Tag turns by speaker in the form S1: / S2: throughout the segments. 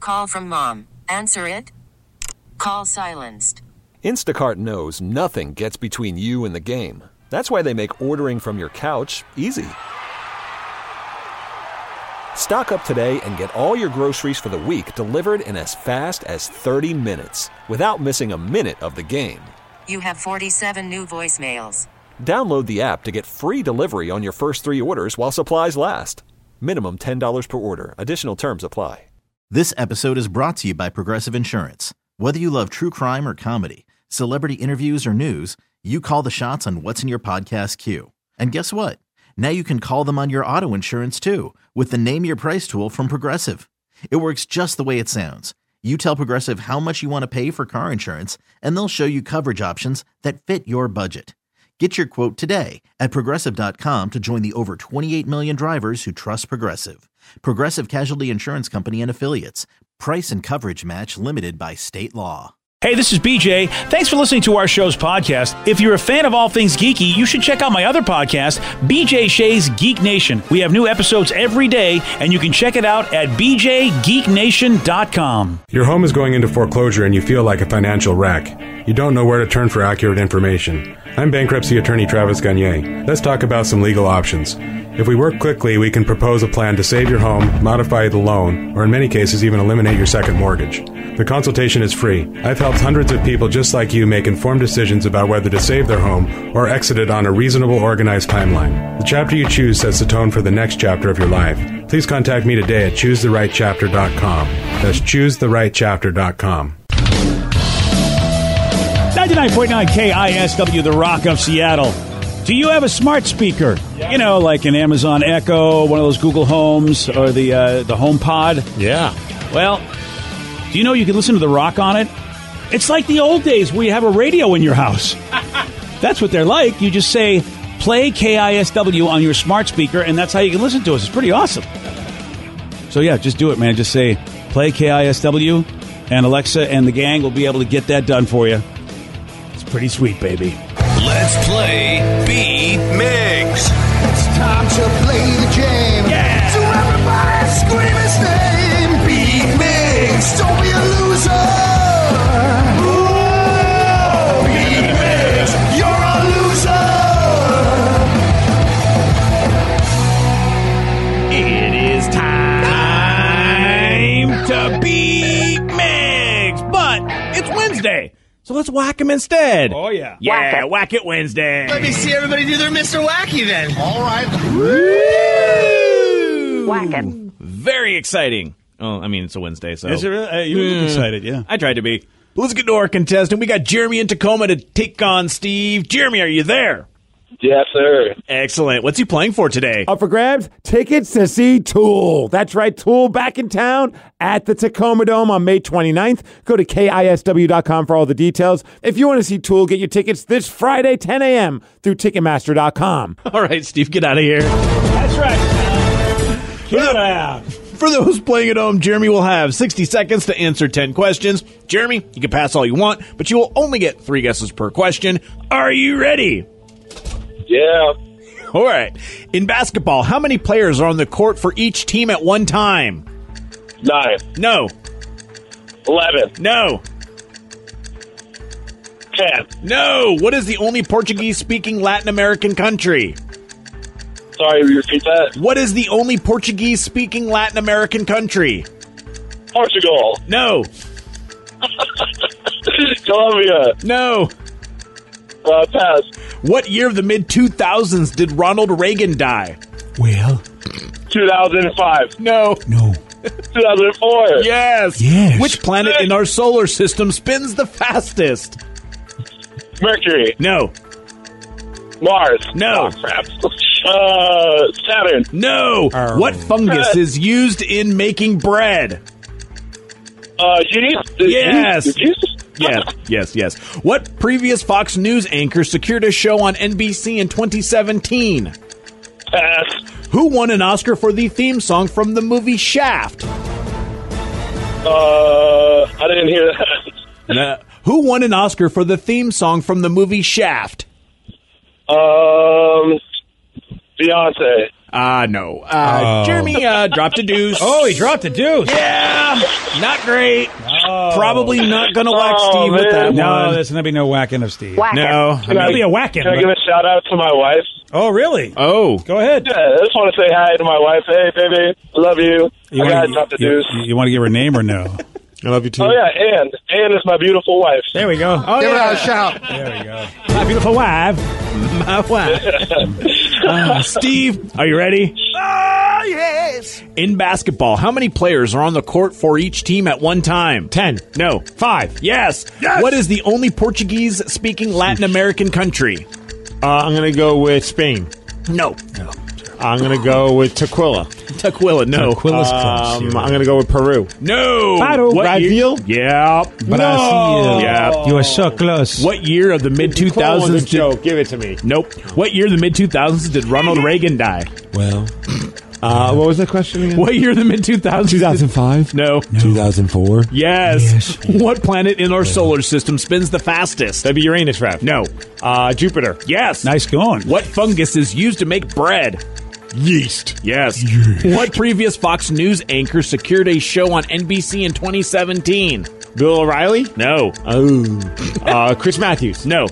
S1: call from mom. Answer it. Call silenced.
S2: Instacart knows nothing gets between you and the game. That's why they make ordering from your couch easy. Stock up today and get all your groceries for the week delivered in as fast as 30 minutes without missing a minute of the game.
S1: You have 47 new voicemails.
S2: Download the app to get free delivery on your first 3 orders while supplies last. Minimum $10 per order. Additional terms apply.
S3: This episode is brought to you by Progressive Insurance. Whether you love true crime or comedy, celebrity interviews or news, you call the shots on what's in your podcast queue. And guess what? Now you can call them on your auto insurance too with the Name Your Price tool from Progressive. It works just the way it sounds. You tell Progressive how much you want to pay for car insurance, and they'll show you coverage options that fit your budget. Get your quote today at Progressive.com to join the over 28 million drivers who trust Progressive. Progressive Casualty Insurance Company and Affiliates. Price and coverage match limited by state law.
S4: Hey, this is BJ. Thanks for listening to our show's podcast. If you're a fan of all things geeky, you should check out my other podcast, BJ Shea's Geek Nation. We have new episodes every day, and you can check it out at bjgeeknation.com.
S5: Your home is going into foreclosure and you feel like a financial wreck. You don't know where to turn for accurate information. I'm bankruptcy attorney Travis Gagne. Let's talk about some legal options. If we work quickly, we can propose a plan to save your home, modify the loan, or in many cases even eliminate your second mortgage. The consultation is free. I've helped hundreds of people just like you make informed decisions about whether to save their home or exit it on a reasonable, organized timeline. The chapter you choose sets the tone for the next chapter of your life. Please contact me today at choosetherightchapter.com. That's choosetherightchapter.com.
S4: 99.9 KISW, The Rock of Seattle. Do you have a smart speaker? Yeah. You know, like an Amazon Echo, one of those Google Homes, or the HomePod?
S6: Yeah.
S4: Well, do you know you can listen to The Rock on it? It's like the old days where you have a radio in your house. That's what they're like. You just say, play KISW on your smart speaker, and that's how you can listen to us. It's pretty awesome. So, yeah, just do it, man. Just say, play KISW, and Alexa and the gang will be able to get that done for you. It's pretty sweet, baby.
S7: Let's play Beat Migs.
S8: It's time to play the game.
S4: Yeah.
S8: So everybody scream his name. Beat Migs. Don't be a loser. Ooh, Beat Migs. You're a loser.
S4: It is time to beat Migs, but it's Wednesday. So let's whack him instead.
S6: Oh, yeah.
S4: Yeah, whack it Wednesday.
S9: Let me see everybody do their Mr. Wacky then.
S8: All right.
S4: Woo!
S10: Whack it.
S4: Very exciting. Oh, I mean, it's a Wednesday, so.
S6: Is it really? You look excited, yeah.
S4: I tried to be. But let's get to our contestant. We got Jeremy in Tacoma to take on Steve. Jeremy, are you there?
S11: Yes, sir.
S4: Excellent. What's he playing for today?
S12: Up for grabs, tickets to see Tool. That's right, Tool back in town at the Tacoma Dome on May 29th. Go to KISW.com for all the details. If you want to see Tool, get your tickets this Friday, 10 a.m. through Ticketmaster.com.
S4: All right, Steve, get out of here.
S6: That's right. Get out.
S4: For those playing at home, Jeremy will have 60 seconds to answer 10 questions. Jeremy, you can pass all you want, but you will only get 3 guesses per question. Are you ready?
S11: Yeah.
S4: All right. In basketball, how many players are on the court for each team at one time?
S11: 9.
S4: No.
S11: 11.
S4: No.
S11: 10.
S4: No. What is the only Portuguese-speaking Latin American country?
S11: Sorry, repeat that.
S4: What is the only Portuguese-speaking Latin American country?
S11: Portugal.
S4: No.
S11: Colombia.
S4: No.
S11: Pass.
S4: What year of the mid-2000s did Ronald Reagan die?
S6: Well.
S11: 2005.
S4: No.
S11: 2004.
S4: Yes.
S6: Yes.
S4: Which planet in our solar system spins the fastest?
S11: Mercury.
S4: No.
S11: Mars.
S4: No.
S11: Oh, crap. Saturn.
S4: No. What fungus is used in making bread?
S11: Yeast.
S4: Yes.
S11: Yeast?
S4: Yes. What previous Fox News anchor secured a show on NBC in 2017?
S11: Pass.
S4: Who won an Oscar for the theme song from the movie Shaft?
S11: I didn't hear that.
S4: Who won an Oscar for the theme song from the movie Shaft?
S11: Beyonce.
S10: No. Jeremy dropped a deuce.
S4: Oh, he dropped a deuce.
S10: Yeah, not great. Probably not going to whack Steve with that
S4: No,
S10: one.
S4: there's going to be no whacking of Steve.
S10: No.
S4: There'll be a whacking.
S11: Can I give a shout out to my wife?
S4: Oh, really?
S10: Oh.
S4: Go ahead.
S11: Yeah, I just want to say hi to my wife. Hey, baby, I love you. I got to drop the deuce.
S4: You want to give her a name or no?
S13: I love you too.
S11: Oh, yeah, Ann is my beautiful wife.
S4: There we go.
S13: Give her a shout.
S4: There we go. My beautiful wife.
S10: My wife. Steve, are you ready?
S8: Oh, yes.
S10: In basketball, how many players are on the court for each team at one time?
S13: 10.
S10: No.
S13: 5.
S10: Yes. What is the only Portuguese-speaking Latin American country?
S13: I'm going to go with Spain.
S10: No.
S13: I'm going to go with Tequila.
S10: Tequila, no.
S4: Tequila's close.
S13: I'm going to go with Peru.
S10: No.
S4: Peru.
S10: What year?
S13: Brazil?
S10: Yeah.
S4: Brazil.
S10: Yeah.
S4: You are so close.
S10: What year of the mid-2000s
S13: Joke. Give it to me.
S10: Nope. What year of the mid-2000s did Ronald Reagan die?
S13: Well, what was the question again?
S10: What year of the mid-2000s?
S13: 2005?
S10: No.
S13: 2004?
S10: Yes. What planet in our solar system spins the fastest?
S13: That'd be Uranus, Raph.
S10: No.
S13: Jupiter.
S10: Yes.
S4: Nice going.
S10: What fungus is used to make bread?
S13: Yeast.
S10: Yes. What previous Fox News anchor secured a show on NBC in 2017?
S13: Bill O'Reilly?
S10: No.
S13: Oh. Chris Matthews?
S10: No.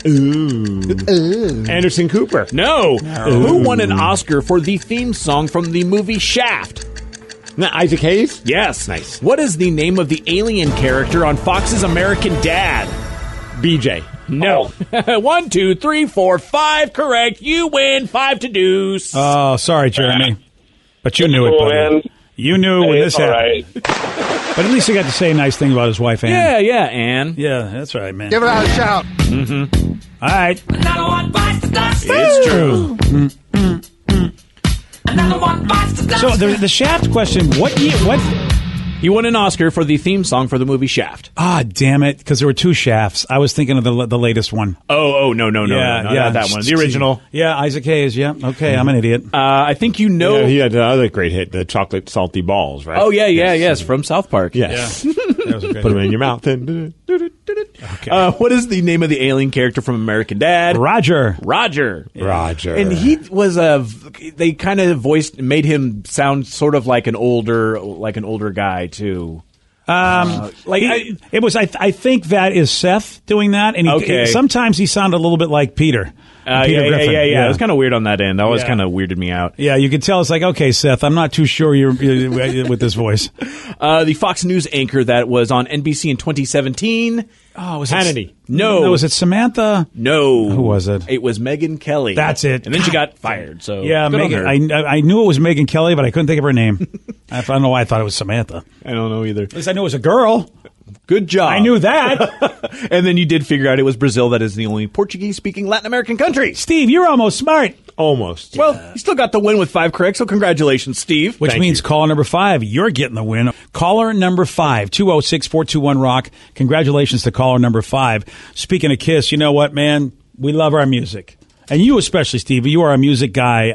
S13: Ooh. Anderson Cooper?
S10: No. Who won an Oscar for the theme song from the movie Shaft?
S13: Isaac Hayes?
S10: Yes.
S13: Nice.
S10: What is the name of the alien character on Fox's American Dad?
S13: BJ.
S10: No. 1, 2, 3, 4, 5. Correct. You win. 5 to deuce.
S4: Oh, sorry, Jeremy. But you knew it,
S11: Cool,
S4: buddy.
S11: man.
S4: You knew when this
S11: All
S4: happened.
S11: right.
S4: But at least he got to say a nice thing about his wife, Ann.
S10: Yeah, Ann.
S4: Yeah, that's right, man.
S8: Give it a shout.
S4: All right.
S10: It's true.
S4: So the Shaft question, what year, what?
S10: He won an Oscar for the theme song for the movie Shaft.
S4: Ah, damn it, because there were two Shafts. I was thinking of the latest one.
S10: Oh, no, not that one. The original.
S4: Yeah, Isaac Hayes, yeah. Okay, I'm an idiot.
S10: I think you know.
S13: Yeah, he had the other great hit, the chocolate salty balls, right?
S10: Oh, yes, from South Park.
S13: Yes.
S4: Yeah. That was a good
S13: Put them in your mouth. And
S10: Okay. What is the name of the alien character from American Dad?
S4: Roger.
S13: Roger.
S10: And he was they kind of made him sound sort of like an older guy too.
S4: I think that is Seth doing that, and sometimes he sounded a little bit like Peter. Peter Griffin.
S10: Yeah. It was kind of weird on that end. That always kind of weirded me out.
S4: Yeah, you could tell it's like, okay, Seth, I'm not too sure you're with this voice.
S10: The Fox News anchor that was on NBC in 2017.
S4: Oh, was
S10: Hannity.
S4: it? No, was it Samantha?
S10: No.
S4: Who was it?
S10: It was Megyn Kelly.
S4: That's it.
S10: And then she got fired. So
S4: yeah, Megan. I knew it was Megyn Kelly, but I couldn't think of her name. I don't know why I thought it was Samantha.
S10: I don't know either.
S4: At least I knew it was a girl.
S10: Good job.
S4: I knew that.
S10: And then you did figure out it was Brazil. That is the only Portuguese-speaking Latin American country.
S4: Steve, you're almost smart.
S13: Almost.
S10: Well, you still got the win with 5 correct, so congratulations, Steve.
S4: Which means caller number 5, you're getting the win. Caller number 5, 206-421-ROCK. Congratulations to caller number 5. Speaking of Kiss, you know what, man? We love our music. And you especially, Steve. You are a music guy.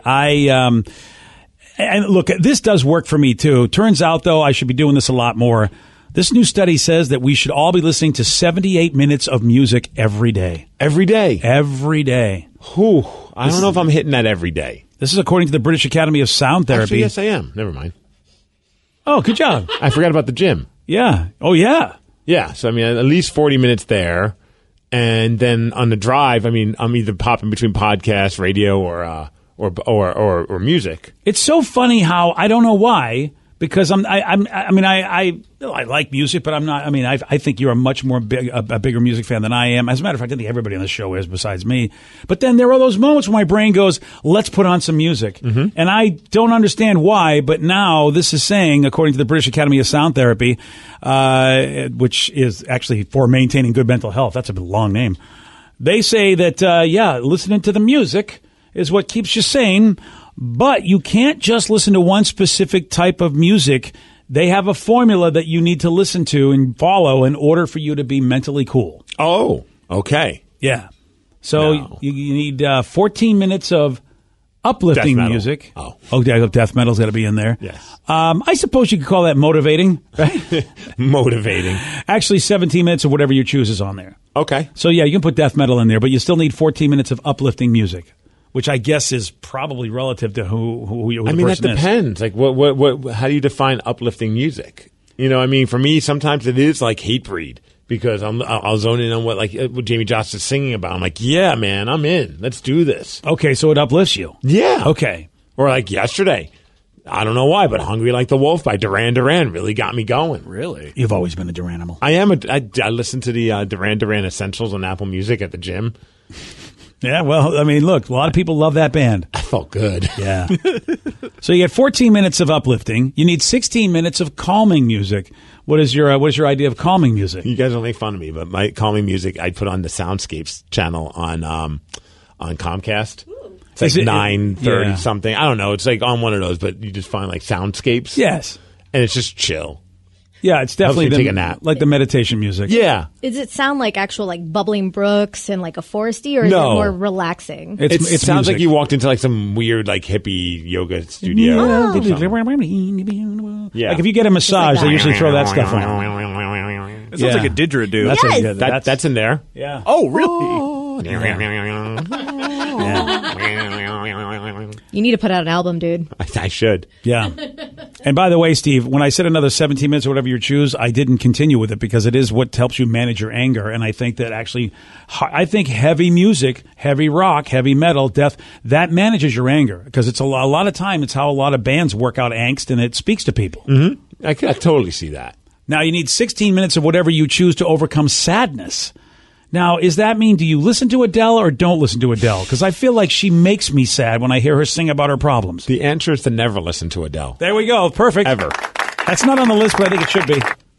S4: And look, this does work for me, too. Turns out, though, I should be doing this a lot more. This new study says that we should all be listening to 78 minutes of music every day.
S13: Every day?
S4: Every day.
S13: Whew. I don't know if I'm hitting that every day.
S4: This is according to the British Academy of Sound Therapy.
S13: Actually, yes, I am. Never mind.
S4: Oh, good job.
S13: I forgot about the gym.
S4: Yeah. Oh, yeah.
S13: Yeah. So, I mean, at least 40 minutes there. And then on the drive, I mean, I'm either popping between podcasts, radio, or music.
S4: It's so funny how, I don't know why, because I like music, but I'm not. I mean, I think you're a much more a bigger music fan than I am. As a matter of fact, I think everybody on the show is besides me. But then there are those moments when my brain goes, "Let's put on some music," and I don't understand why. But now this is saying, according to the British Academy of Sound Therapy, which is actually for maintaining good mental health. That's a long name. They say that listening to the music is what keeps you sane. But you can't just listen to one specific type of music. They have a formula that you need to listen to and follow in order for you to be mentally cool.
S13: Oh, okay.
S4: Yeah. So you need 14 minutes of uplifting music. Death metal's got to be in there.
S13: Yes.
S4: I suppose you could call that motivating, right?
S13: Motivating.
S4: Actually, 17 minutes of whatever you choose is on there.
S13: Okay.
S4: So, yeah, you can put death metal in there, but you still need 14 minutes of uplifting music. which I guess is probably relative to who the
S13: I mean, that
S4: person is.
S13: depends. Like, what? How do you define uplifting music? You know, I mean, for me, sometimes it is like Hatebreed because I'll zone in on what Jamie Jost is singing about. I'm like, yeah, man, I'm in. Let's do this.
S4: Okay, so it uplifts you.
S13: Yeah.
S4: Okay.
S13: Or like yesterday. I don't know why, but Hungry Like the Wolf by Duran Duran really got me going.
S4: Really? You've always been a Duranimal.
S13: I am. I listen to the Duran Duran Essentials on Apple Music at the gym.
S4: Yeah, well, I mean, look, a lot of people love that band.
S13: I felt good.
S4: Yeah. So you get 14 minutes of uplifting. You need 16 minutes of calming music. What is your idea of calming music?
S13: You guys will make fun of me, but my calming music, I put on the Soundscapes channel on Comcast. It's like 9:30 something. I don't know. It's like on one of those, but you just find like Soundscapes.
S4: Yes.
S13: And it's just chill.
S4: Yeah, it's definitely
S13: take a nap.
S4: Like the meditation music.
S13: Yeah.
S14: Does it sound like actual like bubbling brooks and like a foresty, or is
S13: No.
S14: it more relaxing?
S13: It
S4: It's
S13: sounds
S4: music.
S13: like you walked into like some weird like hippie yoga studio.
S14: Oh.
S13: Yeah.
S4: Like if you get a massage, they usually throw that stuff on.
S10: It sounds like a didgeridoo.
S4: That's
S14: Yes.
S13: That's in there.
S4: Yeah.
S10: Oh, really?
S14: You need to put out an album, dude.
S13: I should.
S4: Yeah. And by the way, Steve, when I said another 17 minutes or whatever you choose, I didn't continue with it because it is what helps you manage your anger. And I think that actually, I think heavy music, heavy rock, heavy metal, death, that manages your anger because it's a lot of time. It's how a lot of bands work out angst and it speaks to people.
S13: Mm-hmm. I totally see that.
S4: Now you need 16 minutes of whatever you choose to overcome sadness. Now, does that mean do you listen to Adele or don't listen to Adele? Because I feel like she makes me sad when I hear her sing about her problems.
S13: The answer is to never listen to Adele.
S4: There we go. Perfect.
S13: Ever.
S4: That's not on the list, but I think it should be.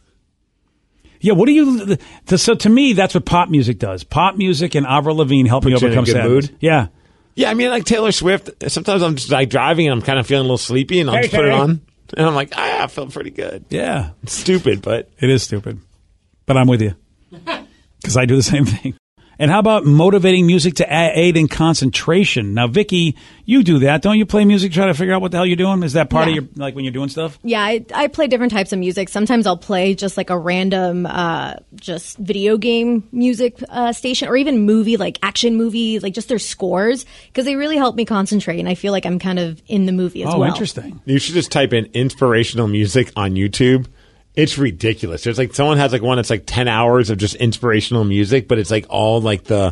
S4: Yeah, what do you... So to me, that's what pop music does. Pop music and Avril Lavigne help me
S13: Put you in a
S4: overcome
S13: good
S4: sadness.
S13: mood?
S4: Yeah.
S13: Yeah, I mean, like Taylor Swift, sometimes I'm just like driving and I'm kind of feeling a little sleepy and I'll just put it on. And I'm like, I felt pretty good.
S4: Yeah.
S13: It's stupid, but...
S4: It is stupid. But I'm with you. Because I do the same thing. And how about motivating music to aid in concentration? Now, Vicky, you do that. Don't you play music, try to figure out what the hell you're doing? Is that part of your, like when you're doing stuff?
S14: Yeah, I play different types of music. Sometimes I'll play just like a random just video game music station or even movie, like action movie, like just their scores, because they really help me concentrate. And I feel like I'm kind of in the movie as well.
S4: Oh, interesting.
S13: You should just type in inspirational music on YouTube. It's ridiculous. There's like someone has like one that's like 10 hours of just inspirational music, but it's like all like the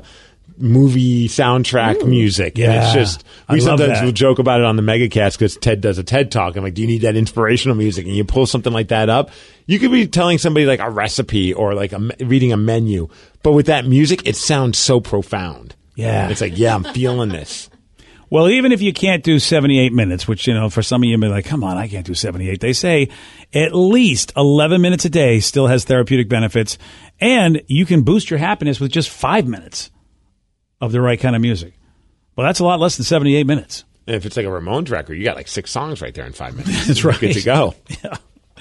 S13: movie soundtrack music.
S4: Yeah.
S13: And it's just,
S4: I
S13: we
S4: love
S13: sometimes
S4: that.
S13: will joke about it on the Megacast because Ted does a TED Talk. I'm like, do you need that inspirational music? And you pull something like that up. You could be telling somebody like a recipe or like reading a menu, but with that music, it sounds so profound.
S4: Yeah.
S13: It's like, yeah, I'm feeling this.
S4: Well, even if you can't do 78 minutes, which, you know, for some of you may be like, come on, I can't do 78. They say at least 11 minutes a day still has therapeutic benefits. And you can boost your happiness with just 5 minutes of the right kind of music. Well, that's a lot less than 78 minutes.
S13: And if it's like a Ramones record, you got like 6 songs right there in 5 minutes.
S4: That's right.
S13: Good to go.
S4: Yeah.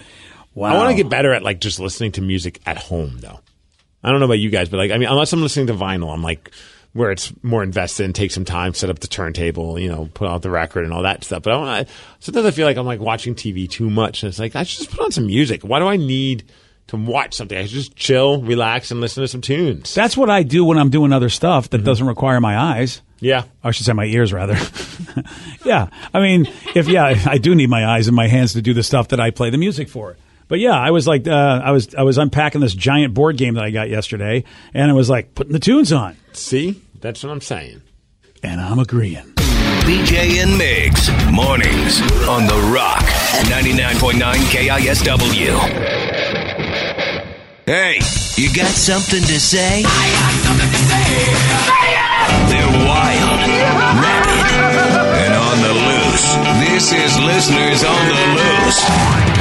S4: Wow.
S13: I want to get better at like just listening to music at home, though. I don't know about you guys, but like, I mean, unless I'm listening to vinyl, I'm like, where it's more invested and take some time, set up the turntable, you know, put out the record and all that stuff. But sometimes I feel like I'm like watching TV too much. And it's like, I should just put on some music. Why do I need to watch something? I should just chill, relax, and listen to some tunes.
S4: That's what I do when I'm doing other stuff that doesn't require my eyes.
S13: Yeah.
S4: I should say my ears, rather. Yeah. I mean, I do need my eyes and my hands to do the stuff that I play the music for. But yeah, I was like, I was unpacking this giant board game that I got yesterday, and I was like putting the tunes on.
S13: See? That's what I'm saying.
S4: And I'm agreeing.
S7: BJ and Migs, mornings on The Rock, 99.9 KISW. Hey, you got something to say? I got something to say. They're wild, rapid, and on the loose. This is Listeners on the Loose.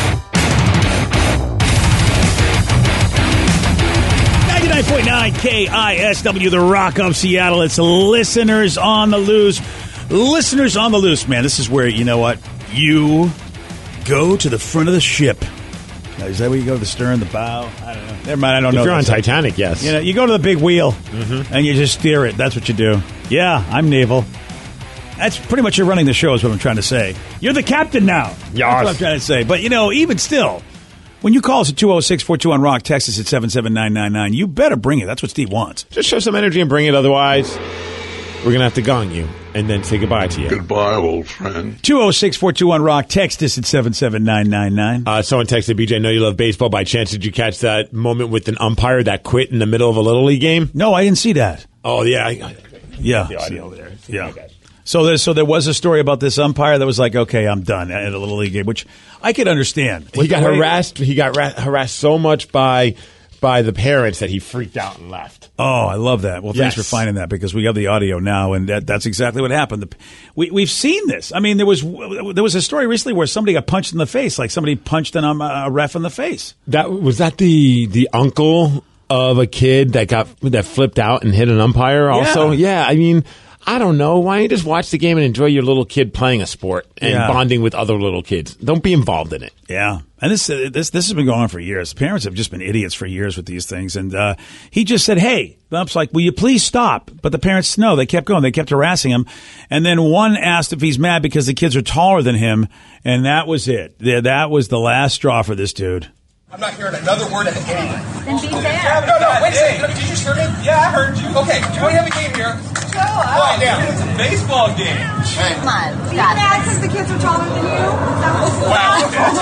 S4: 99.9 KISW, The Rock of Seattle. It's Listeners on the Loose. Listeners on the Loose, man. This is where, you know what? You go to the front of the ship. Now, is that where you go to the stern, the bow? I don't know. Never mind, I don't know.
S13: If you're on Titanic, yes.
S4: You know, you go to the big wheel, and you just steer it. That's what you do. Yeah, I'm naval. That's pretty much you're running the show is what I'm trying to say. You're the captain now. That's what I'm trying to say. But, you know, even still, when you call us at 206-42-ROCK, text us at 77999, you better bring it. That's what Steve wants.
S13: Just show some energy and bring it. Otherwise, we're going to have to gong you. and then say goodbye to you.
S15: Goodbye, old friend.
S4: 206-421-ROCK. Text us at 77999.
S13: Someone texted, BJ, I know you love baseball. By chance, did you catch that moment with an umpire that quit in the middle of a Little League game?
S4: No, I didn't see that.
S13: Oh, yeah.
S4: Yeah.
S13: The audio over there.
S4: Yeah. So there was a story about this umpire that was like, okay, I'm done at a Little League game, which I could understand.
S13: He got harassed. He got harassed so much by the parents that he freaked out and left.
S4: Oh, I love that. Well, thanks for finding that, because we have the audio now, and that's exactly what happened. We've seen this. I mean, there was a story recently where somebody got punched in the face, like somebody punched a ref in the face.
S13: Was that the uncle of a kid that flipped out and hit an umpire also? Yeah, I mean, I don't know. Why don't you just watch the game and enjoy your little kid playing a sport and bonding with other little kids? Don't be involved in it.
S4: Yeah. And this has been going on for years. Parents have just been idiots for years with these things. And he just said, hey, the ump's like, will you please stop? But the parents, no, they kept going. They kept harassing him. And then one asked if he's mad because the kids are taller than him. And that was it. That was the last straw for this dude.
S16: I'm not hearing another word of the game.
S17: Then be fair.
S16: No, wait a second. Did you just hear me? Yeah, I heard you. Okay, do you want to have a game here? Quiet down. It's a baseball game. Hey.
S17: Come on.
S18: You mad because the kids are taller than you?
S16: Wow.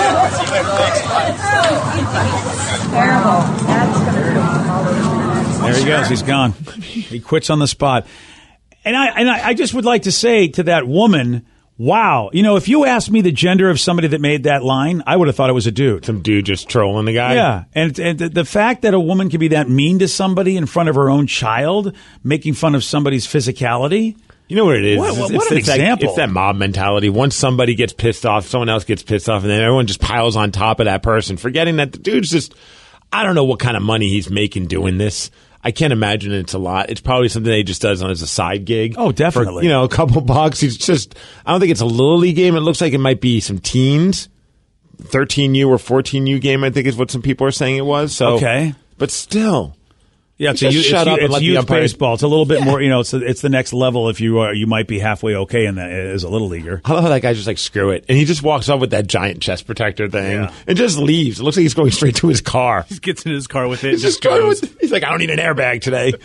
S18: Terrible. That's going to be all over the internet.
S4: There he goes. He's gone. He quits on the spot. And I just would like to say to that woman, wow. You know, if you asked me the gender of somebody that made that line, I would have thought it was a dude.
S13: Some dude just trolling the guy?
S4: Yeah. And the fact that a woman can be that mean to somebody in front of her own child, making fun of somebody's physicality.
S13: You know what it is?
S4: What an example.
S13: It's that mob mentality. Once somebody gets pissed off, someone else gets pissed off, and then everyone just piles on top of that person, forgetting that the dude's just, I don't know what kind of money he's making doing this. I can't imagine it's a lot. It's probably something that he just does as a side gig.
S4: Oh, definitely.
S13: For, a couple bucks. He's just, I don't think it's a Little League game. It looks like it might be some teens. 13U or 14U game, I think is what some people are saying it was. So,
S4: okay.
S13: But still.
S4: Yeah, it's youth baseball. It's a little bit more, it's the next level. If you might be halfway okay in that as a little leaguer.
S13: I love how that guy's just like, screw it. And he just walks off with that giant chest protector thing and just leaves. It looks like he's going straight to his car.
S4: He gets in his car with it.
S13: He's like, I don't need an airbag today.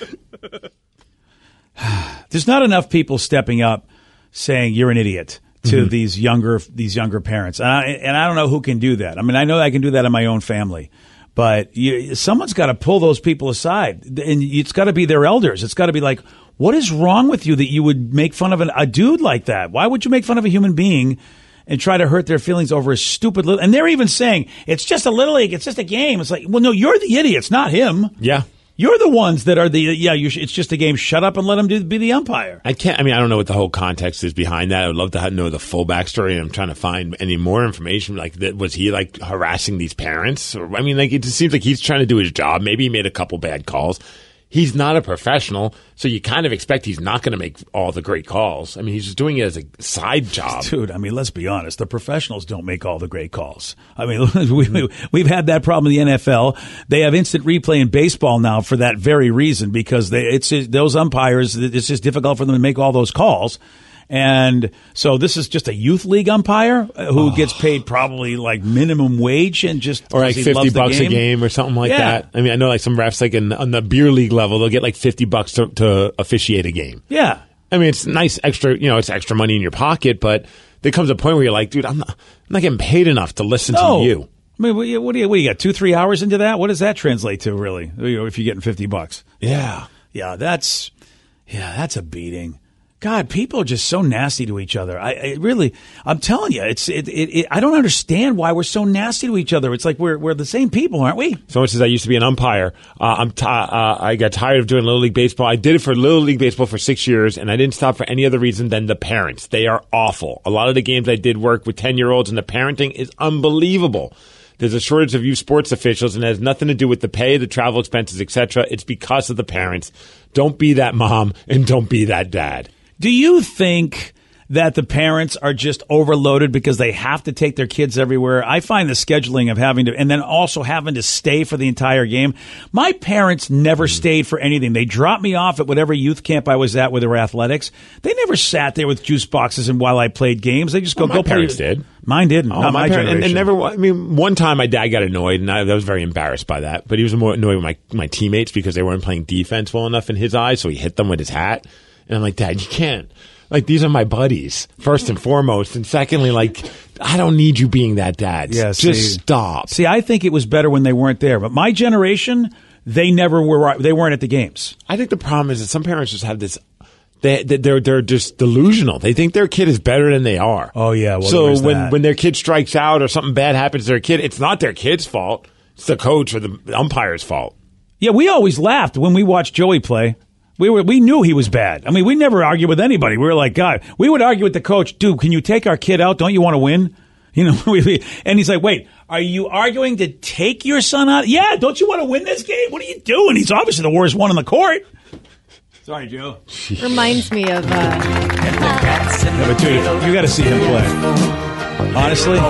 S4: There's not enough people stepping up saying you're an idiot to these younger parents. And I don't know who can do that. I mean, I know I can do that in my own family. But someone's got to pull those people aside, and it's got to be their elders. It's got to be like, what is wrong with you that you would make fun of a dude like that? Why would you make fun of a human being and try to hurt their feelings over a stupid little? And they're even saying, it's just a Little League. It's just a game. It's like, well, no, you're the idiots, not him.
S13: Yeah.
S4: You're the ones that are it's just a game. Shut up and let him be the umpire.
S13: I don't know what the whole context is behind that. I would love to know the full backstory. I'm trying to find any more information. Like, was he like harassing these parents? Or, I mean, like, it just seems like he's trying to do his job. Maybe he made a couple bad calls. He's not a professional, so you kind of expect he's not going to make all the great calls. I mean, he's just doing it as a side job.
S4: Dude, I mean, let's be honest. The professionals don't make all the great calls. I mean, we've had that problem in the NFL. They have instant replay in baseball now for that very reason, because those umpires, it's just difficult for them to make all those calls. And so this is just a youth league umpire who gets paid probably like minimum wage and just
S13: or like $50 a game or something like that. I mean, I know like some refs like on the beer league level, they'll get like $50 to officiate a game.
S4: Yeah.
S13: I mean, it's nice extra, it's extra money in your pocket, but there comes a point where you're like, dude, I'm not getting paid enough to listen to you.
S4: I mean, what do you got? 2-3 hours into that? What does that translate to, really? If you're getting $50?
S13: Yeah.
S4: Yeah, that's a beating. God, people are just so nasty to each other. I'm telling you, I don't understand why we're so nasty to each other. It's like we're the same people, aren't we?
S13: Someone says I used to be an umpire. I got tired of doing Little League baseball. I did it for Little League baseball for 6 years, and I didn't stop for any other reason than the parents. They are awful. A lot of the games I did work with 10-year-olds, and the parenting is unbelievable. There's a shortage of youth sports officials, and it has nothing to do with the pay, the travel expenses, etc. It's because of the parents. Don't be that mom, and don't be that dad.
S4: Do you think that the parents are just overloaded because they have to take their kids everywhere? I find the scheduling of having to, and then also having to stay for the entire game. My parents never stayed for anything. They dropped me off at whatever youth camp I was at with their athletics. They never sat there with juice boxes and while I played games. They just go
S13: my
S4: play.
S13: Parents did.
S4: Mine didn't. Not my generation.
S13: And never. I mean, one time my dad got annoyed, and I was very embarrassed by that. But he was more annoyed with my teammates because they weren't playing defense well enough in his eyes, so he hit them with his hat. And I'm like, Dad, you can't. Like, these are my buddies, first and foremost. And secondly, like, I don't need you being that dad.
S4: Yeah,
S13: just stop.
S4: See, I think it was better when they weren't there. But my generation, they never were. They weren't at the games.
S13: I think the problem is that some parents just have this. They're just delusional. They think their kid is better than they are.
S4: Oh yeah. Well,
S13: so when their kid strikes out or something bad happens to their kid, it's not their kid's fault. It's the coach or the umpire's fault.
S4: Yeah, we always laughed when we watched Joey play. We knew he was bad. I mean, we never argued with anybody. We were like, God, we would argue with the coach, dude, can you take our kid out? Don't you want to win? You know, and he's like, wait, are you arguing to take your son out? Yeah, don't you want to win this game? What are you doing? He's obviously the worst one on the court. Sorry, Joe.
S14: Reminds me of...
S4: Yeah, but dude, you got to see him play. Honestly,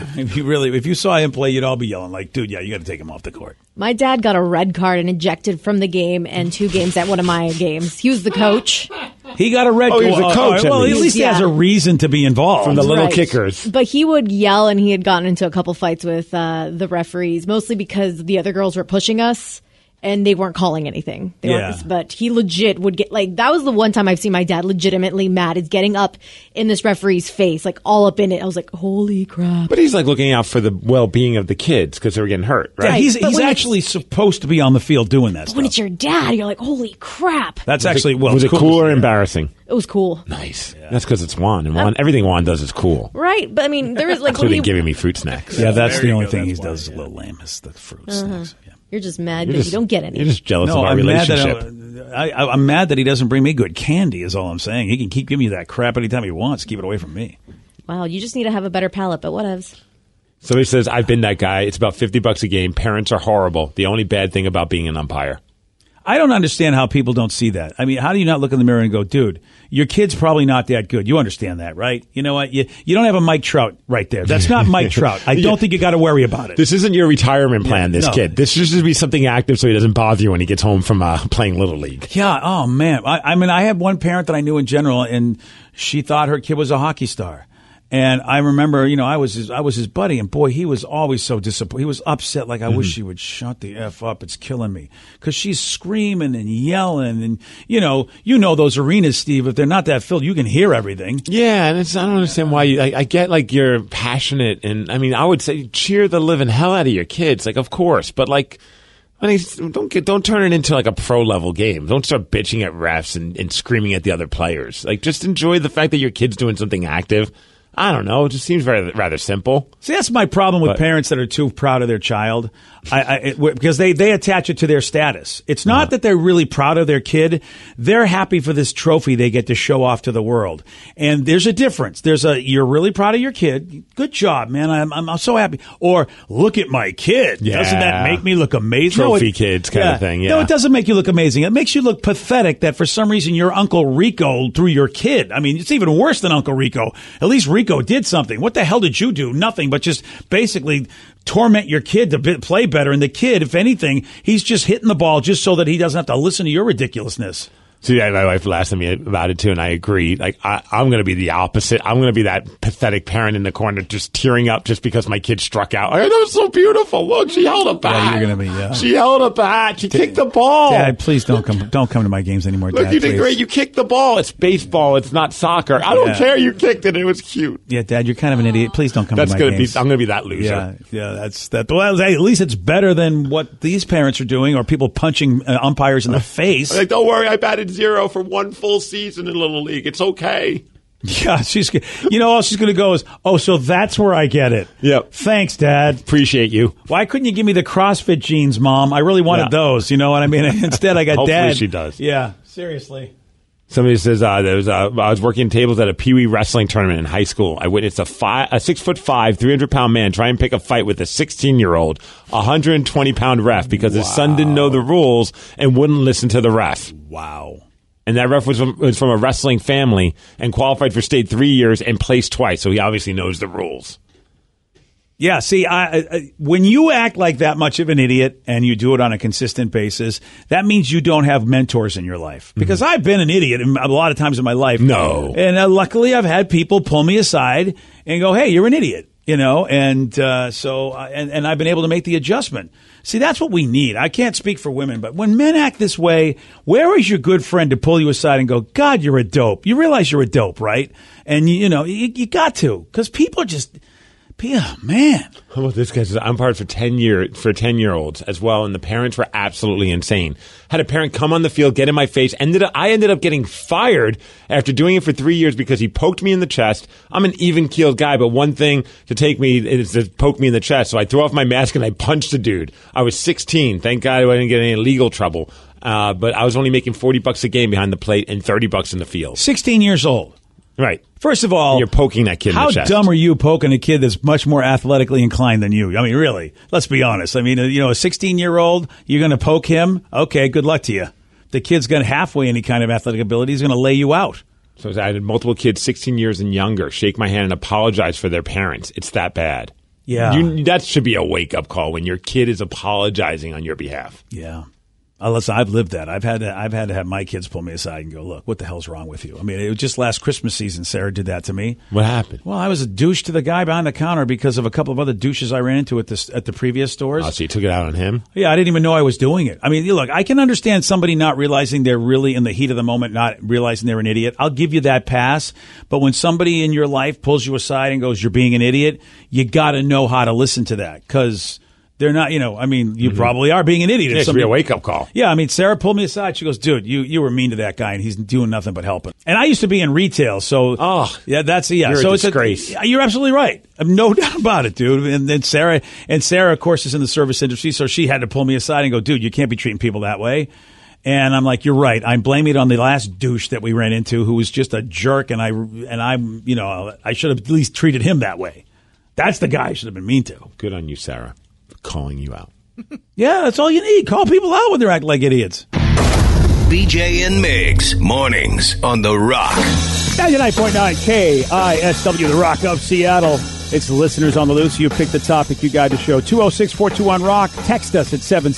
S4: if you saw him play, you'd all be yelling like, dude, yeah, you got to take him off the court.
S14: My dad got a red card and ejected from the game and 2 games at one of my games. He was the coach.
S4: He got a red card.
S13: Oh, he was a coach.
S4: Well, at least he has a reason to be involved.
S13: From the little kickers.
S14: But he would yell, and he had gotten into a couple fights with the referees, mostly because the other girls were pushing us. And they weren't calling anything. But he legit would get, like, that was the one time I've seen my dad legitimately mad, is getting up in this referee's face, like, all up in it. I was like, holy crap.
S13: But he's, like, looking out for the well-being of the kids because they were getting hurt, right?
S4: Yeah, he's actually supposed to be on the field doing that stuff.
S14: When it's your dad, you're like, holy crap.
S4: That's actually,
S13: was it cool or embarrassing?
S14: It was cool.
S13: Nice. Yeah. That's because it's Juan, and everything Juan does is cool.
S14: Right, but I mean, there is, like...
S13: Including giving me fruit snacks.
S4: Yeah, that's the only thing he does is a little lame, is the fruit snacks. Yeah.
S14: You're just mad that you don't get any.
S13: You're just jealous of our relationship.
S4: I'm mad that he doesn't bring me good candy, is all I'm saying. He can keep giving me that crap anytime he wants. Keep it away from me.
S14: Wow, you just need to have a better palate, but whatevs.
S13: Somebody says, I've been that guy. It's about $50 a game. Parents are horrible. The only bad thing about being an umpire.
S4: I don't understand how people don't see that. I mean, how do you not look in the mirror and go, dude, your kid's probably not that good. You understand that, right? You know what? You don't have a Mike Trout right there. That's not Mike Trout. I don't think you got to worry about it.
S13: This isn't your retirement plan, kid. This should just be something active so he doesn't bother you when he gets home from playing Little League.
S4: Yeah. Oh, man. I mean, I had one parent that I knew in general, and she thought her kid was a hockey star. And I remember, I was his buddy, and boy, he was always so disappointed. He was upset, like, I wish she would shut the F up. It's killing me. Because she's screaming and yelling, and, you know those arenas, Steve, if they're not that filled, you can hear everything.
S13: Yeah, and I don't understand why I get, like, you're passionate, and, I mean, I would say cheer the living hell out of your kids, like, of course, but, like, I mean, don't turn it into, like, a pro-level game. Don't start bitching at refs and screaming at the other players. Like, just enjoy the fact that your kid's doing something active. I don't know. It just seems rather simple.
S4: See, that's my problem with parents that are too proud of their child, because they attach it to their status. It's not that they're really proud of their kid. They're happy for this trophy they get to show off to the world. And there's a difference. You're really proud of your kid. Good job, man. I'm so happy. Or, look at my kid. Yeah. Doesn't that make me look amazing?
S13: Trophy kids kind of thing, yeah.
S4: No, it doesn't make you look amazing. It makes you look pathetic that for some reason your Uncle Rico threw your kid. I mean, it's even worse than Uncle Rico. At least Rico did something. What the hell did you do? Nothing, but just basically torment your kid to play better. And the kid, if anything, he's just hitting the ball just so that he doesn't have to listen to your ridiculousness.
S13: See, my wife laughed at me about it, too, and I agree. Like, I'm going to be the opposite. I'm going to be that pathetic parent in the corner just tearing up just because my kid struck out. Like, that was so beautiful. Look, she held a bat.
S4: Yeah, you're going to be,
S13: She held a bat. She kicked the ball.
S4: Dad, please don't come to my games anymore,
S13: Look,
S4: Dad,
S13: you did
S4: please.
S13: great. You kicked the ball. It's baseball. It's not soccer. I don't care. You kicked it. It was cute.
S4: Yeah, Dad, you're kind of an idiot. Please don't come to my games.
S13: I'm going to be that loser.
S4: Yeah, that's that. Well, hey, at least it's better than what these parents are doing, or people punching umpires in the face.
S13: Like, don't worry, I batted 0 for 1 full season in Little League. It's okay.
S4: Yeah, all she's going to go is, oh, so that's where I get it.
S13: Yep.
S4: Thanks, Dad.
S13: Appreciate you.
S4: Why couldn't you give me the CrossFit jeans, Mom? I really wanted those. You know what I mean? Instead, I got
S13: Hopefully
S4: Dad.
S13: She does.
S4: Yeah, seriously.
S13: Somebody says, I was working tables at a Pee Wee wrestling tournament in high school. I witnessed a 6'5", 300-pound man try and pick a fight with a 16-year-old, 120-pound ref because his son didn't know the rules and wouldn't listen to the ref.
S4: Wow.
S13: And that ref was from a wrestling family and qualified for state 3 years and placed twice, so he obviously knows the rules.
S4: Yeah, see, when you act like that much of an idiot and you do it on a consistent basis, that means you don't have mentors in your life. Because I've been an idiot a lot of times in my life.
S13: No.
S4: And luckily I've had people pull me aside and go, hey, you're an idiot. You know, and and I've been able to make the adjustment. See, that's what we need. I can't speak for women, but when men act this way, where is your good friend to pull you aside and go, God, you're a dope. You realize you're a dope, right? And, you know, you got to, because people are just, oh, man.
S13: How about this guy? I'm part for 10-year-olds as well, and the parents were absolutely insane. Had a parent come on the field, get in my face. I ended up getting fired after doing it for 3 years because he poked me in the chest. I'm an even-keeled guy, but one thing to take me is to poke me in the chest. So I threw off my mask and I punched the dude. I was 16. Thank God I didn't get any legal trouble. But I was only making $40 a game behind the plate and $30 in the field.
S4: 16 years old.
S13: Right.
S4: First of all,
S13: you're poking that kid in the chest.
S4: How dumb are you poking a kid that's much more athletically inclined than you? I mean, really, let's be honest. I mean, you know, a 16-year-old, you're going to poke him? Okay, good luck to you. The kid's got halfway any kind of athletic ability. He's going to lay you out.
S13: So I had multiple kids 16 years and younger shake my hand and apologize for their parents. It's that bad.
S4: Yeah.
S13: That should be a wake-up call when your kid is apologizing on your behalf.
S4: Yeah. Listen, I've lived that. I've had to have my kids pull me aside and go, look, what the hell's wrong with you? I mean, it was just last Christmas season, Sarah did that to me.
S13: What happened?
S4: Well, I was a douche to the guy behind the counter because of a couple of other douches I ran into at the previous stores.
S13: Oh, so you took it out on him?
S4: Yeah, I didn't even know I was doing it. I mean, look, I can understand somebody not realizing they're really in the heat of the moment, not realizing they're an idiot. I'll give you that pass. But when somebody in your life pulls you aside and goes, you're being an idiot, you got to know how to listen to that because they're not, you know, I mean, you probably are being an idiot.
S13: It should be a wake-up call.
S4: Yeah, I mean, Sarah pulled me aside. She goes, dude, you were mean to that guy, and he's doing nothing but helping. And I used to be in retail, so yeah, that's
S13: You're
S4: so
S13: a disgrace.
S4: You're absolutely right. No doubt about it, dude. And then Sarah, of course, is in the service industry, so she had to pull me aside and go, dude, you can't be treating people that way. And I'm like, you're right. I'm blaming it on the last douche that we ran into, who was just a jerk, and I'm, you know, I should have at least treated him that way. That's the guy I should have been mean to.
S13: Good on you, Sarah, for calling you out.
S4: Yeah, that's all you need. Call people out when they're acting like idiots.
S7: BJ and Migs, mornings on The Rock.
S6: 99.9 KISW, The Rock of Seattle. It's the listeners on the loose. You pick the topic, you guide the show. 206-421-ROCK. Text us at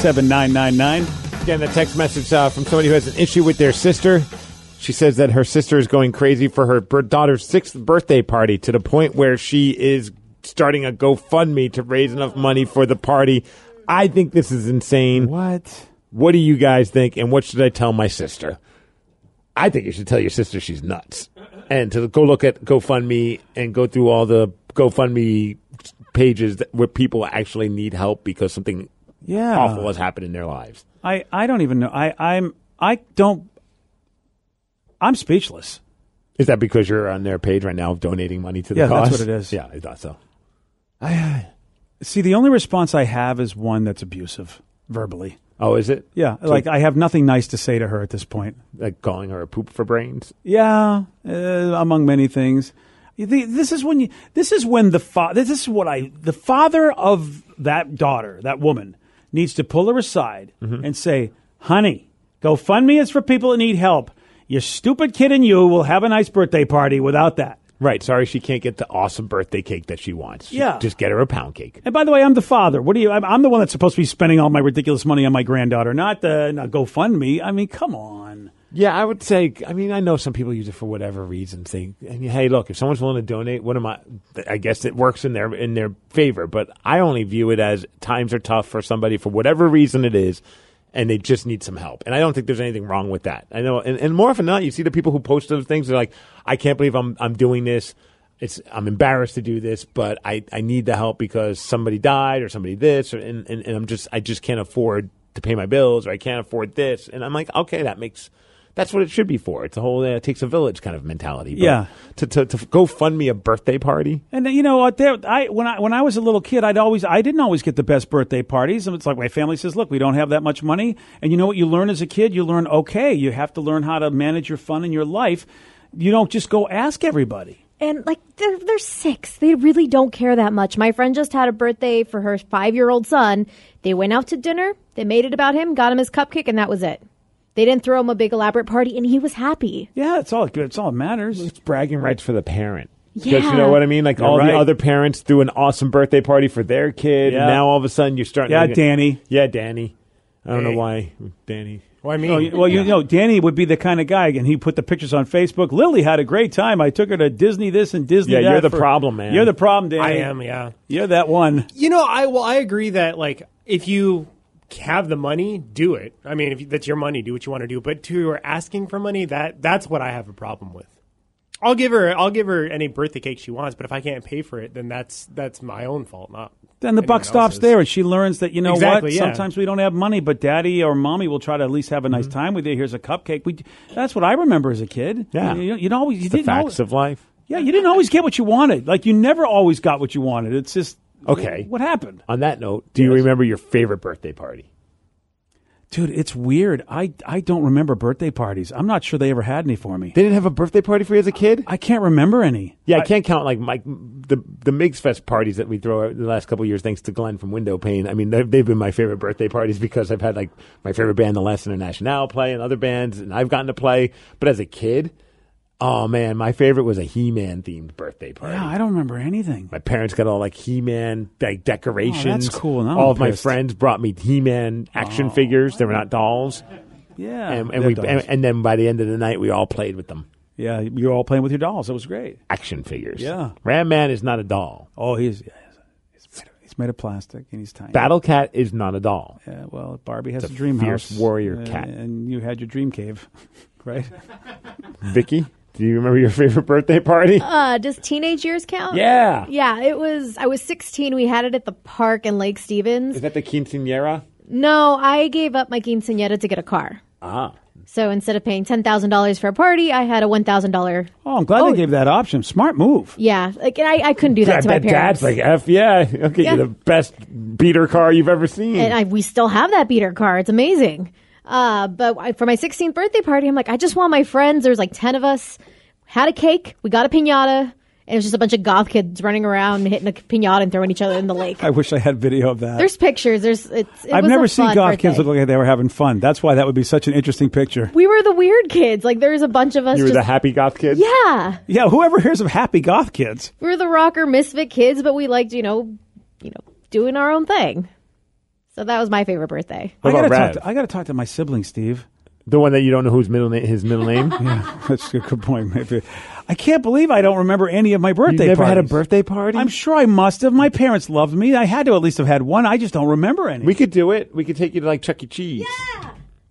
S6: 77999.
S12: Again, a text message from somebody who has an issue with their sister. She says that her sister is going crazy for her daughter's 6th birthday party to the point where she is starting a GoFundMe to raise enough money for the party. I think this is insane. What do you guys think, and what should I tell my sister? I think you should tell your sister she's nuts. And to go look at GoFundMe and go through all the GoFundMe pages where people actually need help because something awful has happened in their lives.
S4: I don't even know. I'm speechless.
S12: Is that because you're on their page right now donating money to the cause?
S4: Yeah, that's what it is.
S12: Yeah, I thought so.
S4: See, the only response I have is one that's abusive, verbally.
S12: Oh, is it?
S4: Yeah, so like I have nothing nice to say to her at this point.
S12: Like calling her a poop for brains?
S4: Yeah, among many things. This is when the father of that daughter, that woman, needs to pull her aside and say, honey, GoFundMe is for people that need help. Your stupid kid and you will have a nice birthday party without that.
S12: Right. Sorry she can't get the awesome birthday cake that she wants.
S4: Yeah.
S12: Just get her a pound cake.
S4: And by the way, I'm the father. I'm the one that's supposed to be spending all my ridiculous money on my granddaughter, not GoFundMe. I mean, come on.
S12: Yeah, I would say, I mean, I know some people use it for whatever reason. Say, hey, look, if someone's willing to donate, I guess it works in their favor. But I only view it as times are tough for somebody for whatever reason it is, and they just need some help. And I don't think there's anything wrong with that. I know, and more often than not, you see the people who post those things, they're like, I can't believe I'm doing this. I'm embarrassed to do this, but I need the help because somebody died or somebody this, and I just can't afford to pay my bills, or I can't afford this. And I'm like, okay, that's what it should be for. It's a whole it takes a village kind of mentality. But
S4: yeah.
S12: To go fund me a birthday party.
S4: And you know what? When I was a little kid, I didn't always get the best birthday parties. And it's like my family says, look, we don't have that much money. And you know what you learn as a kid? You learn, okay, you have to learn how to manage your fun in your life. You don't just go ask everybody.
S14: And, like, they're 6. They really don't care that much. My friend just had a birthday for her 5-year-old son. They went out to dinner. They made it about him, got him his cupcake, and that was it. They didn't throw him a big elaborate party, and he was happy.
S4: Yeah, it's all that matters.
S12: It's bragging rights for the parent.
S14: Yeah.
S12: Because you know what I mean? Like all the other parents do an awesome birthday party for their kid, and now all of a sudden you're starting
S4: Danny.
S12: Yeah, Danny. I don't know why Danny.
S15: Why me?
S6: Well, you know, Danny would be the kind of guy, and he put the pictures on Facebook. Lily had a great time. I took her to Disney this and Disney that.
S13: Yeah, you're the problem, man.
S6: You're the problem, Danny.
S15: I am, yeah.
S6: You're that one.
S15: You know, I agree that, like, if you have the money, do it. I mean, if that's your money, do what you want to do. But to asking for money, that's what I have a problem with. I'll give her any birthday cake she wants, but if I can't pay for it, then that's my own fault, not.
S6: Then the buck stops there, and she learns that, you know
S15: Exactly,
S6: what?
S15: yeah.
S6: Sometimes we don't have money, but daddy or mommy will try to at least have a nice time with you. Here's a cupcake. That's what I remember as a kid.
S13: Yeah.
S6: You didn't
S13: the facts
S6: always,
S13: of life.
S6: Yeah, you didn't always get what you wanted. Like, you never always got what you wanted. It's just,
S13: Okay.
S6: what happened?
S13: On that note, do you remember your favorite birthday party?
S6: Dude, it's weird. I don't remember birthday parties. I'm not sure they ever had any for me.
S13: They didn't have a birthday party for you as a kid?
S6: I can't remember any.
S13: Yeah, I can't count like the Migs Fest parties that we throw out in the last couple of years, thanks to Glenn from Window Pane. I mean, they've been my favorite birthday parties because I've had like my favorite band, the Last International, play, and other bands, and I've gotten to play. But as a kid, oh man, my favorite was a He-Man themed birthday party.
S6: Yeah, I don't remember anything.
S13: My parents got all like He-Man like decorations.
S6: Oh, that's cool. Now
S13: All
S6: I'm
S13: of my
S6: pissed.
S13: friends brought me He-Man action figures. They were not dolls.
S6: Yeah.
S13: And then by the end of the night, we all played with them.
S6: Yeah, you were all playing with your dolls. It was great.
S13: Action figures.
S6: Yeah.
S13: Ram Man is not a doll.
S6: Oh, he's made of plastic, and he's tiny.
S13: Battle Cat is not a doll.
S6: Yeah, well, Barbie has
S13: It's
S6: a
S13: a
S6: dream
S13: fierce
S6: house.
S13: warrior cat.
S6: And you had your dream cave, right?
S13: Vicky, do you remember your favorite birthday party?
S14: Does teenage years count?
S13: Yeah.
S14: Yeah, I was 16. We had it at the park in Lake Stevens.
S13: Is that the quinceañera?
S14: No, I gave up my quinceañera to get a car.
S13: Ah.
S14: So instead of paying $10,000 for a party, I had a $1,000.
S6: Oh, I'm glad they gave that option. Smart move.
S14: Yeah, like and I couldn't do that to my parents.
S13: Dad's like, F yeah, I'll get you the best beater car you've ever seen.
S14: And we still have that beater car. It's amazing. But for my 16th birthday party, I'm like, I just want my friends. There's like 10 of us. Had a cake. We got a piñata. And it was just a bunch of goth kids running around, hitting a piñata and throwing each other in the lake.
S6: I wish I had video of that.
S14: There's pictures.
S6: I've never seen goth kids look like they were having fun. That's why that would be such an interesting picture.
S14: We were the weird kids. Like there was a bunch of us.
S13: You were the happy goth kids?
S14: Yeah.
S6: Yeah, whoever hears of happy goth kids?
S14: We were the rocker misfit kids, but we liked, doing our own thing. So that was my favorite birthday.
S13: What about Rav?
S6: I got to talk to my sibling, Steve.
S13: The one that you don't know his middle name?
S6: Yeah, that's a good point. Maybe. I can't believe I don't remember any of my birthday
S13: You never
S6: parties.
S13: had a birthday party?
S6: I'm sure I must have. My parents loved me. I had to at least have had one. I just don't remember any.
S13: We could do it. We could take you to like Chuck E. Cheese.
S14: Yeah.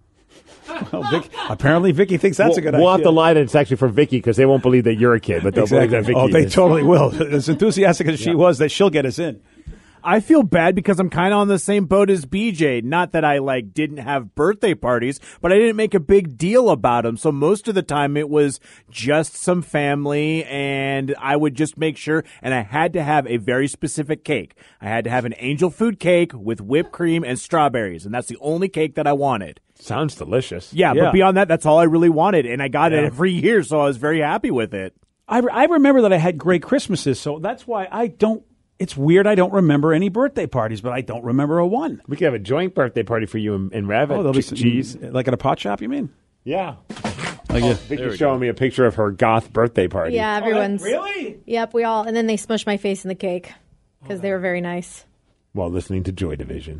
S6: Well, apparently Vicky thinks that's a good idea.
S13: We'll have to lie that it's actually for Vicky because they won't believe that you're a kid, but they'll believe that Vicky
S6: Oh, they
S13: is.
S6: totally will. As enthusiastic as she was, that she'll get us in.
S10: I feel bad because I'm kind of on the same boat as BJ. Not that I didn't have birthday parties, but I didn't make a big deal about them. So most of the time it was just some family and I would just make sure, and I had to have a very specific cake. I had to have an angel food cake with whipped cream and strawberries, and that's the only cake that I wanted.
S13: Sounds delicious.
S10: Yeah, but beyond that, that's all I really wanted, and I got it every year, so I was very happy with it.
S6: I remember that I had great Christmases, so that's why I don't. It's weird I don't remember any birthday parties, but I don't remember a one.
S13: We could have a joint birthday party for you and Rav at
S6: there'll be
S13: Cheese.
S6: Like at a pot shop, you mean?
S13: Yeah.
S6: Like
S13: Vicky's showing me a picture of her goth birthday party.
S14: Yeah, everyone's.
S6: Really?
S14: Yep, we all. And then they smushed my face in the cake because they were very nice.
S13: While listening to Joy Division.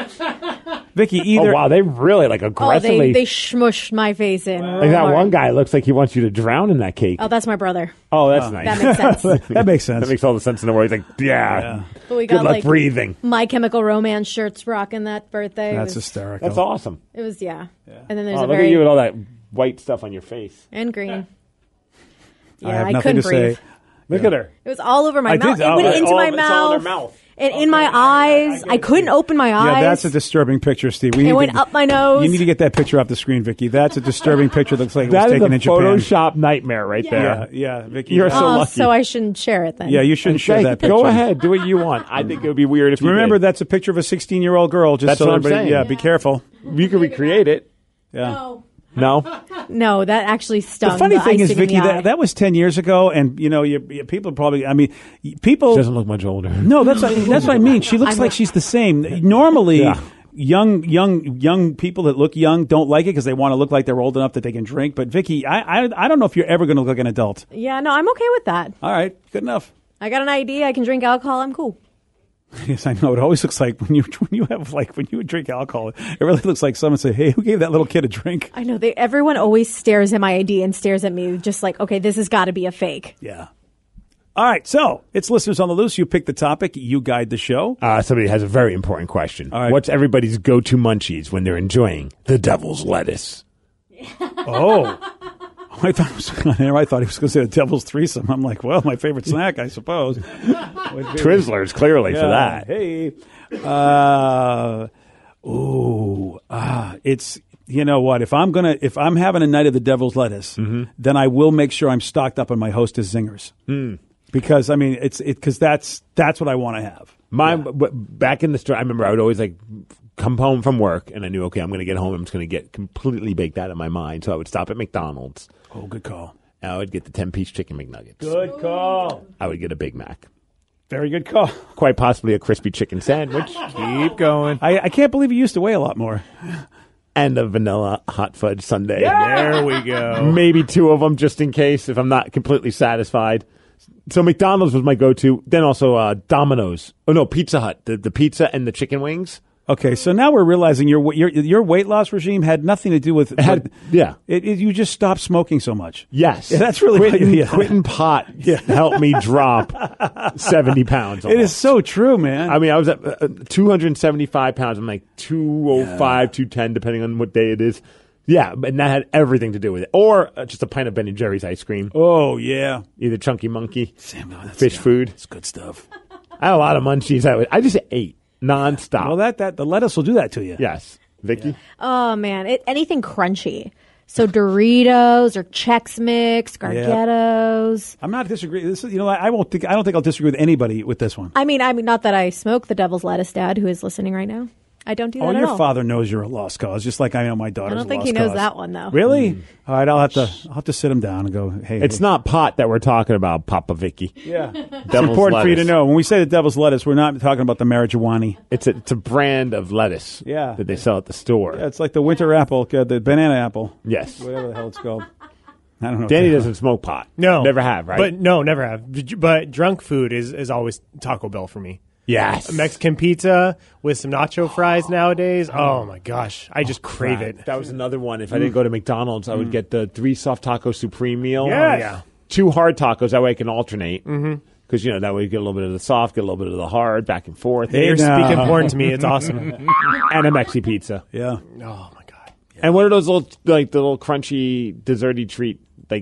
S6: Vicky, either.
S13: Oh, wow, they really aggressively.
S14: Oh, they smushed my face in.
S13: Like that one guy looks like he wants you to drown in that cake.
S14: Oh, that's my brother.
S13: Oh, that's nice.
S14: That makes sense.
S6: That makes sense.
S13: That makes all the sense in the world. He's like, yeah.
S14: But we
S13: Good
S14: got
S13: luck breathing.
S14: My Chemical Romance shirts rocking that birthday.
S6: That's hysterical.
S13: That's awesome.
S14: It was, yeah. And then there's a
S13: Look
S14: very.
S13: at you with all that white stuff on your face.
S14: And green.
S6: I
S14: Yeah,
S6: have
S14: I
S6: nothing
S14: couldn't
S6: to
S14: breathe.
S6: say.
S13: Look at her.
S14: It was all over my
S6: I
S14: mouth.
S6: did-
S14: It went
S6: oh,
S14: into
S13: all
S14: my
S13: of it's all in
S14: mouth.
S13: her mouth.
S14: And in my eyes. I couldn't open my eyes.
S6: Yeah, that's a disturbing picture, Steve.
S14: It went up my nose.
S6: You need to get that picture off the screen, Vicky. That's a disturbing picture. Looks like it
S13: That
S6: was
S13: is
S6: taken
S13: a
S6: in Japan.
S13: Photoshop nightmare right there.
S6: Yeah, Vicky.
S13: You're so lucky.
S14: So I shouldn't share it then.
S6: Yeah, you shouldn't share that picture.
S13: Go ahead. Do what you want. I think it would be weird if you
S6: Remember,
S13: did.
S6: that's a picture of a 16-year-old girl. Just
S13: That's
S6: so
S13: what I'm
S6: everybody,
S13: saying.
S6: Yeah, be careful.
S13: You can recreate it.
S6: Yeah.
S13: No?
S14: No, that actually stung.
S6: The funny thing is,
S14: icing in
S6: Vicky,
S14: the eye.
S6: that was 10 years ago, and people probably. I mean, people
S13: She doesn't look much older.
S6: No, that's what I mean. She looks like she's the same. Normally,
S13: Yeah.
S6: young people that look young don't like it because they want to look like they're old enough that they can drink. But Vicky, I don't know if you're ever going to look like an adult.
S14: Yeah, no, I'm okay with that.
S6: All right, good enough.
S14: I got an ID. I can drink alcohol. I'm cool.
S6: Yes, I know. It always looks like when you drink alcohol, it really looks like someone say, "Hey, who gave that little kid a drink?"
S14: I know. Everyone always stares at my ID and stares at me just like, okay, this has got to be a fake.
S6: Yeah. All right, so it's Listeners on the Loose. You pick the topic. You guide the show.
S13: Somebody has a very important question.
S6: All right.
S13: What's everybody's go-to munchies when they're enjoying the devil's lettuce?
S6: Oh. I thought he was going to say the devil's threesome. I'm like, well, my favorite snack, I suppose.
S13: Twizzlers, clearly, for that.
S6: Hey. It's, you know what? If I'm having a night of the devil's lettuce, then I will make sure I'm stocked up on my Hostess Zingers. Because, I mean, because that's what I want to have.
S13: Back in the store, I remember I would always come home from work, and I knew, okay, I'm going to get home. I'm just going to get completely baked out of my mind. So I would stop at McDonald's.
S6: Oh, good call.
S13: And I would get the 10-piece chicken McNuggets.
S6: Good call.
S13: I would get a Big Mac.
S6: Very good call.
S13: Quite possibly a crispy chicken sandwich.
S10: Keep going.
S6: I can't believe you used to weigh a lot more.
S13: And a vanilla hot fudge sundae.
S10: Yeah! There we go.
S13: Maybe 2 of them just in case if I'm not completely satisfied. So McDonald's was my go-to. Then also Domino's. Oh, no, Pizza Hut. The pizza and the chicken wings.
S6: Okay, so now we're realizing your weight loss regime had nothing to do with you just stopped smoking so much.
S13: Yes,
S6: yeah, that's really
S13: quitting pot helped me drop 70 pounds. Almost.
S6: It is so true, man.
S13: I mean, I was at 275 pounds. I'm like 205, 210, depending on what day it is. Yeah, and that had everything to do with it. Or just a pint of Ben & Jerry's ice cream.
S6: Oh yeah,
S13: either Chunky Monkey, fish food.
S6: It's good stuff.
S13: I had a lot of munchies. I just ate. Non-stop.
S6: Well, the lettuce will do that to you.
S13: Yes. Vicky?
S14: Yeah. Oh, man. Anything crunchy. So Doritos or Chex Mix, Gargettos.
S6: Yeah. I'm not disagreeing. This is, I don't think I'll disagree with anybody with this one.
S14: I mean, not that I smoke the devil's lettuce, Dad, who is listening right now. I don't do that at all.
S6: Your father knows you're a lost cause, just like I know my daughter's a lost cause.
S14: I don't think he knows that one, though.
S6: Really? All right, I'll have to sit him down and go, hey.
S13: It's not pot that we're talking about, Papa Vicky.
S6: Yeah. It's important for you to know. When we say the devil's lettuce, we're not talking about the marijuana.
S13: It's a brand of lettuce that they sell at the store.
S6: Yeah, it's like the winter apple, the banana apple.
S13: Yes.
S6: Whatever the hell it's called. I don't know.
S13: Danny doesn't smoke pot.
S15: No.
S13: Never have, right?
S15: But no, never have. But drunk food is always Taco Bell for me.
S13: Yes.
S15: Mexican pizza with some nacho fries nowadays. Oh, my gosh. I just crave it.
S13: That was another one. If I didn't go to McDonald's, I would get the 3 soft taco supreme meal.
S15: Yes. Yeah.
S13: 2 hard tacos. That way I can alternate. Because, that way you get a little bit of the soft, get a little bit of the hard, back and forth.
S15: Hey, you're speaking porn to me. It's awesome.
S13: And a Mexi pizza.
S6: Yeah.
S15: Oh, my God.
S13: Yeah. And what are those little, the little crunchy, desserty treat,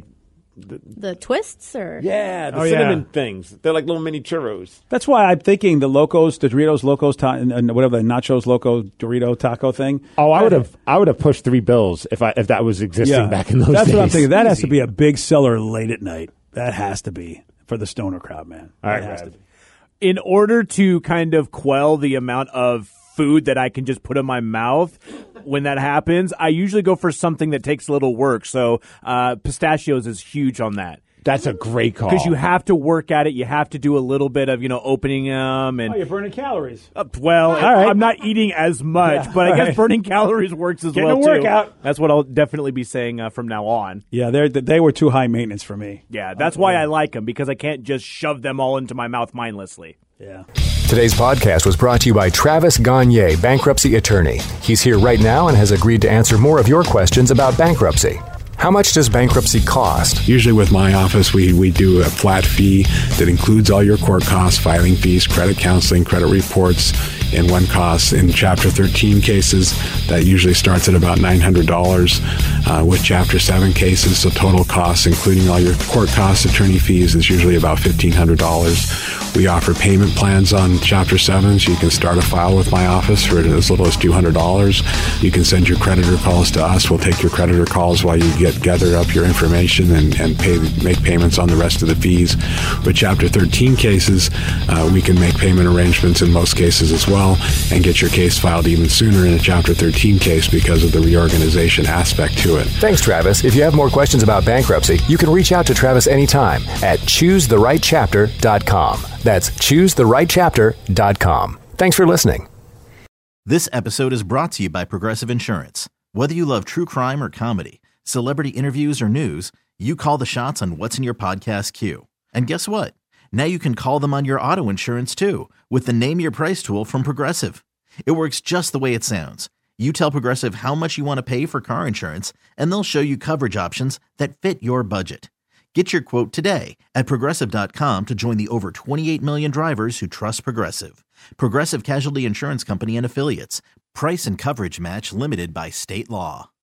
S14: the twists, or
S13: the cinnamon things. They're like little mini churros.
S6: That's why I'm thinking the Doritos Locos, and whatever the Nachos Loco Dorito taco thing.
S13: Oh, I would have pushed $3 if that was existing back in those days.
S6: That's what I'm thinking. That has to be a big seller late at night. That has to be for the stoner crowd, man.
S13: All right,
S6: has to be.
S10: In order to kind of quell the amount of food that I can just put in my mouth when that happens, I usually go for something that takes a little work. So pistachios is huge on that.
S13: That's a great call.
S10: Because you have to work at it. You have to do a little bit of, opening them. And,
S6: you're burning calories.
S10: I'm not eating as much, but I guess burning calories works as well,
S6: too. Workout.
S10: That's what I'll definitely be saying from now on.
S6: Yeah, they were too high maintenance for me.
S10: Yeah, that's why I like them, because I can't just shove them all into my mouth mindlessly.
S6: Yeah.
S17: Today's podcast was brought to you by Travis Gagne, bankruptcy attorney. He's here right now and has agreed to answer more of your questions about bankruptcy. How much does bankruptcy cost?
S5: Usually with my office, we do a flat fee that includes all your court costs, filing fees, credit counseling, credit reports, and one cost. In Chapter 13 cases, that usually starts at about $900. With Chapter 7 cases, the total cost, including all your court costs, attorney fees, is usually about $1,500. We offer payment plans on Chapter 7, so you can start a file with my office for as little as $200. You can send your creditor calls to us. We'll take your creditor calls while you gather up your information and make payments on the rest of the fees. With Chapter 13 cases, we can make payment arrangements in most cases as well and get your case filed even sooner in a Chapter 13 case because of the reorganization aspect to it.
S17: Thanks, Travis. If you have more questions about bankruptcy, you can reach out to Travis anytime at choosetherightchapter.com. That's choosetherightchapter.com. Thanks for listening.
S3: This episode is brought to you by Progressive Insurance. Whether you love true crime or comedy, celebrity interviews or news, you call the shots on what's in your podcast queue. And guess what? Now you can call them on your auto insurance too with the Name Your Price tool from Progressive. It works just the way it sounds. You tell Progressive how much you want to pay for car insurance, and they'll show you coverage options that fit your budget. Get your quote today at Progressive.com to join the over 28 million drivers who trust Progressive. Progressive Casualty Insurance Company and Affiliates. Price and coverage match limited by state law.